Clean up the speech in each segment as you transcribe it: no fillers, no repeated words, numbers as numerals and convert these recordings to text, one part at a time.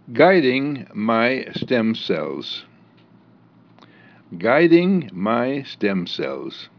Guiding my stem cells. Guiding my stem cells.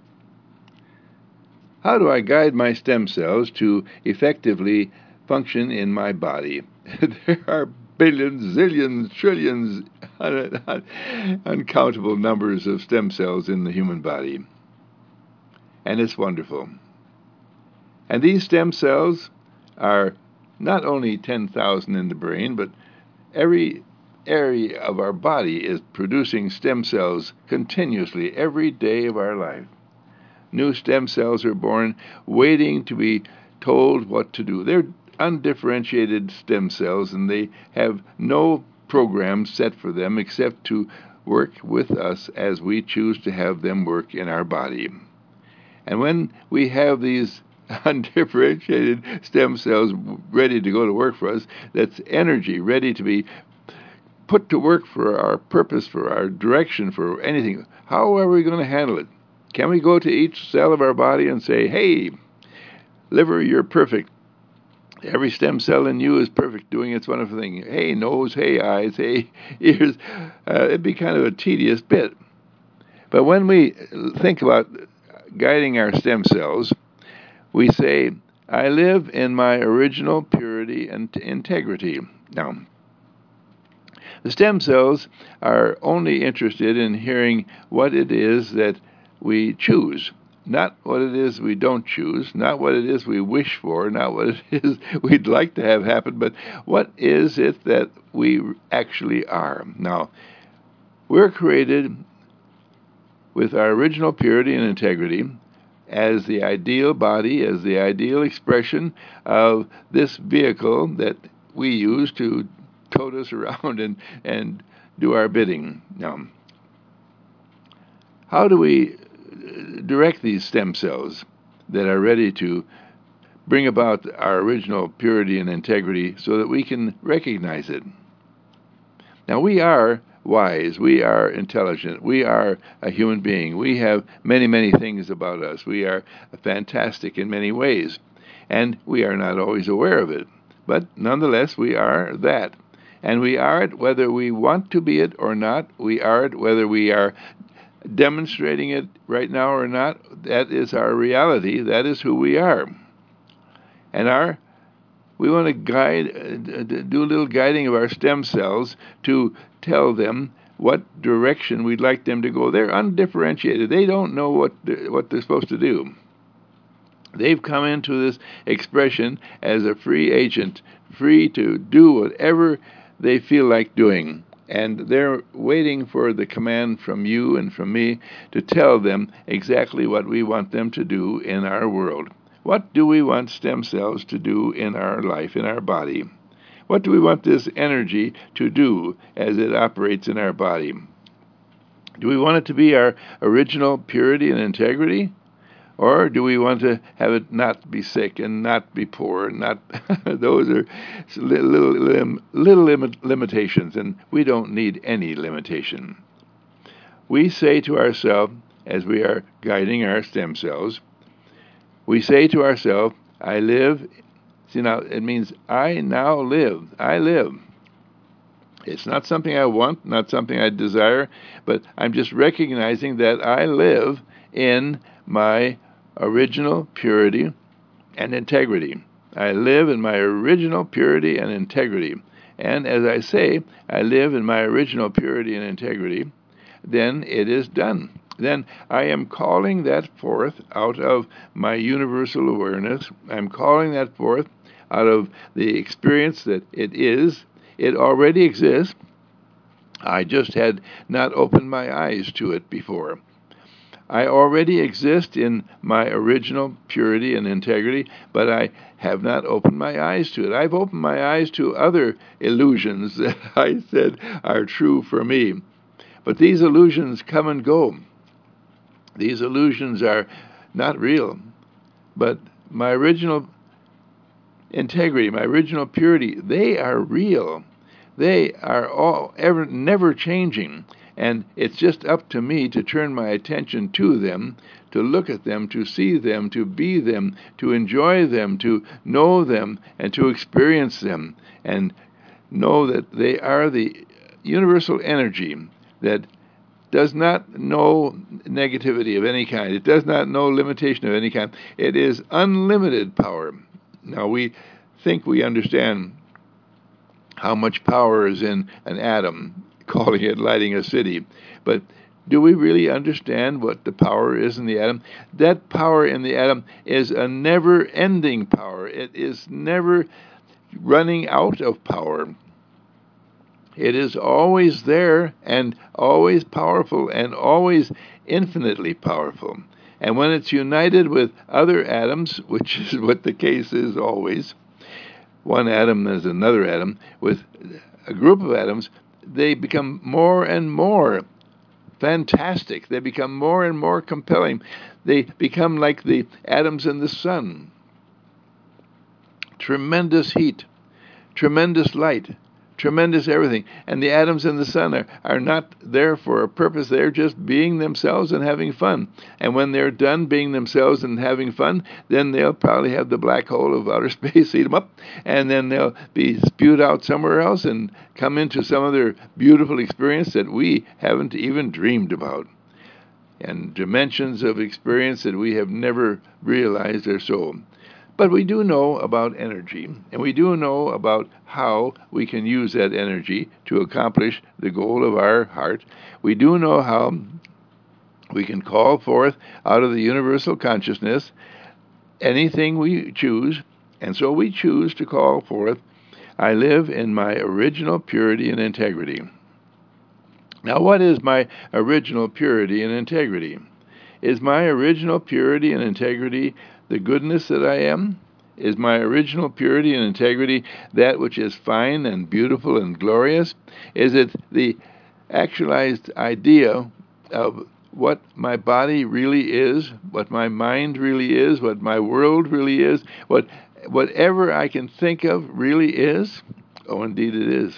How do I guide my stem cells to effectively function in my body? There are billions, zillions, trillions, uncountable numbers of stem cells in the human body. And it's wonderful. And these stem cells are not only 10,000 in the brain, but every area of our body is producing stem cells continuously every day of our life. New stem cells are born waiting to be told what to do. They're undifferentiated stem cells, and they have no program set for them except to work with us as we choose to have them work in our body. And when we have these undifferentiated stem cells ready to go to work for us, that's energy ready to be put to work for our purpose, for our direction, for anything. How are we going to handle it? Can we go to each cell of our body and say, hey, liver, you're perfect. Every stem cell in you is perfect, doing its wonderful thing. Hey, nose, hey, eyes, hey, ears. It'd be kind of a tedious bit. But when we think about guiding our stem cells, we say, I live in my original purity and integrity. Now, the stem cells are only interested in hearing what it is that we choose, not what it is we don't choose, not what it is we wish for, not what it is we'd like to have happen, but what is it that we actually are. Now, we're created with our original purity and integrity as the ideal body, as the ideal expression of this vehicle that we use to tote us around and do our bidding. Now, how do we direct these stem cells that are ready to bring about our original purity and integrity so that we can recognize it? Now, we are wise, we are intelligent, we are a human being. We have many, many things about us. We are fantastic in many ways, and we are not always aware of it. But nonetheless, we are that. And we are it whether we want to be it or not. We are it whether we are demonstrating it right now or not. That is our reality. That is who we are. And we want to do a little guiding of our stem cells to tell them what direction we'd like them to go. They're undifferentiated. They don't know what they're supposed to do. They've come into this expression as a free agent, free to do whatever they feel like doing. And they're waiting for the command from you and from me to tell them exactly what we want them to do in our world. What do we want stem cells to do in our life, in our body? What do we want this energy to do as it operates in our body? Do we want it to be our original purity and integrity? Or do we want to have it not be sick and not be poor? Not those are little limitations, and we don't need any limitation. We say to ourselves, as we are guiding our stem cells, we say to ourselves, I live. See, now it means I now live. I live. It's not something I want, not something I desire, but I'm just recognizing that I live in my original purity and integrity. I live in my original purity and integrity. And as I say, I live in my original purity and integrity, then it is done. Then I am calling that forth out of my universal awareness. I'm calling that forth out of the experience that it is. It already exists. I just had not opened my eyes to it before. I already exist in my original purity and integrity, but I have not opened my eyes to it. I've opened my eyes to other illusions that I said are true for me. But these illusions come and go. These illusions are not real. But my original integrity, my original purity, they are real. They are never changing. And it's just up to me to turn my attention to them, to look at them, to see them, to be them, to enjoy them, to know them, and to experience them. And know that they are the universal energy that does not know negativity of any kind. It does not know limitation of any kind. It is unlimited power. Now, we think we understand how much power is in an atom, calling it lighting a city. But do we really understand what the power is in the atom? That power in the atom is a never-ending power. It is never running out of power. It is always there and always powerful and always infinitely powerful. And when it's united with other atoms, which is what the case is always, one atom is another atom, with a group of atoms, they become more and more fantastic. They become more and more compelling. They become like the atoms in the sun. Tremendous heat, tremendous light, tremendous everything. And the atoms in the sun are not there for a purpose. They're just being themselves and having fun. And when they're done being themselves and having fun, then they'll probably have the black hole of outer space eat them up, and then they'll be spewed out somewhere else and come into some other beautiful experience that we haven't even dreamed about. And dimensions of experience that we have never realized are so. But we do know about energy, and we do know about how we can use that energy to accomplish the goal of our heart. We do know how we can call forth out of the universal consciousness anything we choose, and so we choose to call forth, I live in my original purity and integrity. Now, what is my original purity and integrity? Is my original purity and integrity the goodness that I am? Is my original purity and integrity that which is fine and beautiful and glorious? Is it the actualized idea of what my body really is, what my mind really is, what my world really is, whatever I can think of really is? Oh, indeed it is.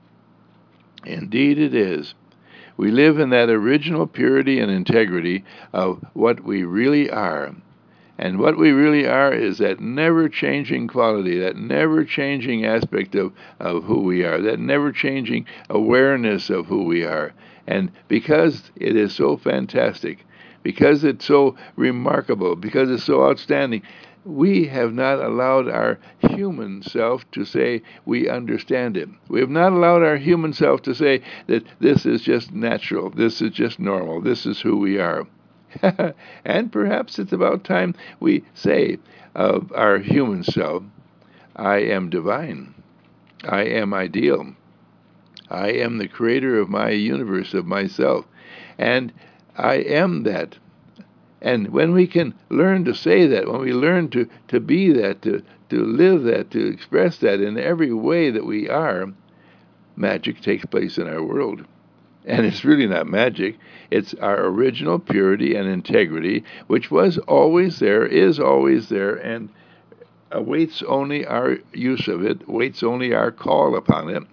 Indeed it is. We live in that original purity and integrity of what we really are. And what we really are is that never-changing quality, that never-changing aspect of who we are, that never-changing awareness of who we are. And because it is so fantastic, because it's so remarkable, because it's so outstanding, we have not allowed our human self to say we understand it. We have not allowed our human self to say that this is just natural, this is just normal, this is who we are. And perhaps it's about time we say of our human self, I am divine, I am ideal, I am the creator of my universe, of myself, and I am that. And when we can learn to say that, when we learn to be that, to live that, to express that in every way that we are, magic takes place in our world. And it's really not magic. It's our original purity and integrity, which was always there, is always there, and awaits only our use of it, waits only our call upon it.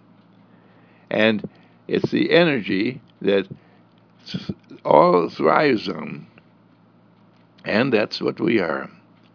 And it's the energy that all thrives on. And that's what we are.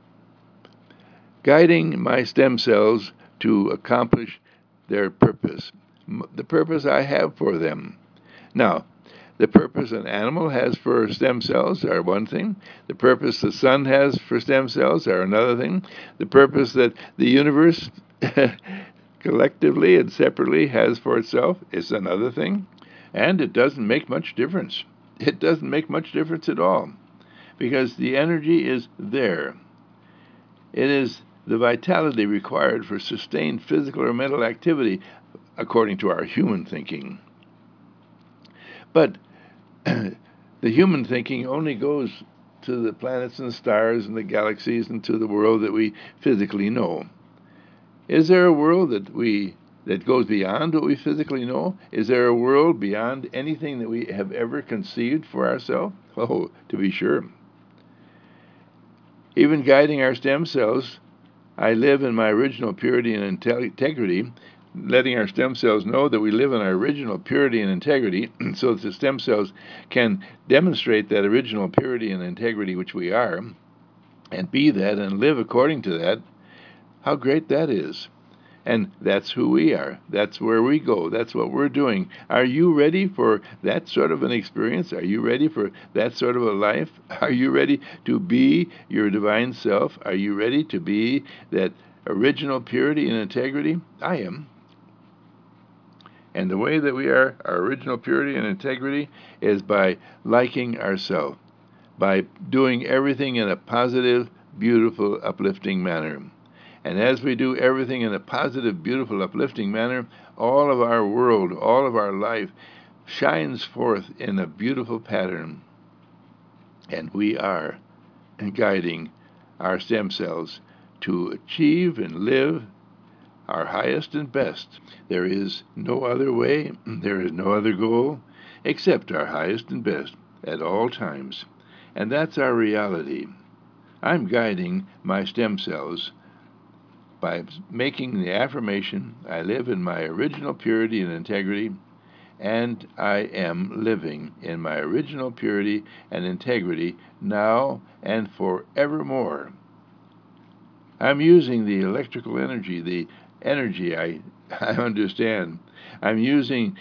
Guiding my stem cells to accomplish their purpose, the purpose I have for them. Now, the purpose an animal has for stem cells are one thing. The purpose the sun has for stem cells are another thing. The purpose that the universe collectively and separately has for itself is another thing. And it doesn't make much difference. It doesn't make much difference at all, because the energy is there. It is the vitality required for sustained physical or mental activity, according to our human thinking. But the human thinking only goes to the planets and the stars and the galaxies and to the world that we physically know. Is there a world that goes beyond what we physically know? Is there a world beyond anything that we have ever conceived for ourselves? Oh, to be sure. Even guiding our stem cells, I live in my original purity and integrity, letting our stem cells know that we live in our original purity and integrity, so that the stem cells can demonstrate that original purity and integrity which we are, and be that and live according to that. How great that is. And that's who we are. That's where we go. That's what we're doing. Are you ready for that sort of an experience? Are you ready for that sort of a life? Are you ready to be your divine self? Are you ready to be that original purity and integrity? I am. And the way that we are our original purity and integrity is by liking ourselves, by doing everything in a positive, beautiful, uplifting manner. And as we do everything in a positive, beautiful, uplifting manner, all of our world, all of our life shines forth in a beautiful pattern. And we are guiding our stem cells to achieve and live our highest and best. There is no other way, there is no other goal except our highest and best at all times. And that's our reality. I'm guiding my stem cells by making the affirmation, I live in my original purity and integrity, and I am living in my original purity and integrity now and forevermore. I'm using the electrical energy, the energy I understand. I'm using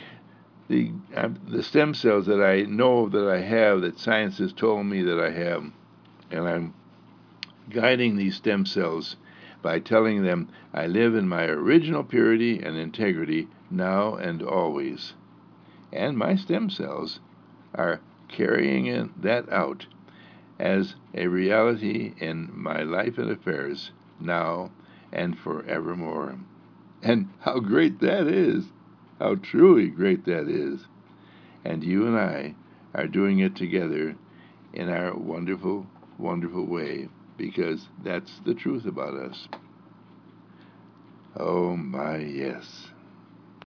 the stem cells that I know that I have, that science has told me that I have, and I'm guiding these stem cells by telling them I live in my original purity and integrity now and always. And my stem cells are carrying that out as a reality in my life and affairs now and forevermore. And how great that is! How truly great that is! And you and I are doing it together in our wonderful, wonderful way, because that's the truth about us. Oh my, yes.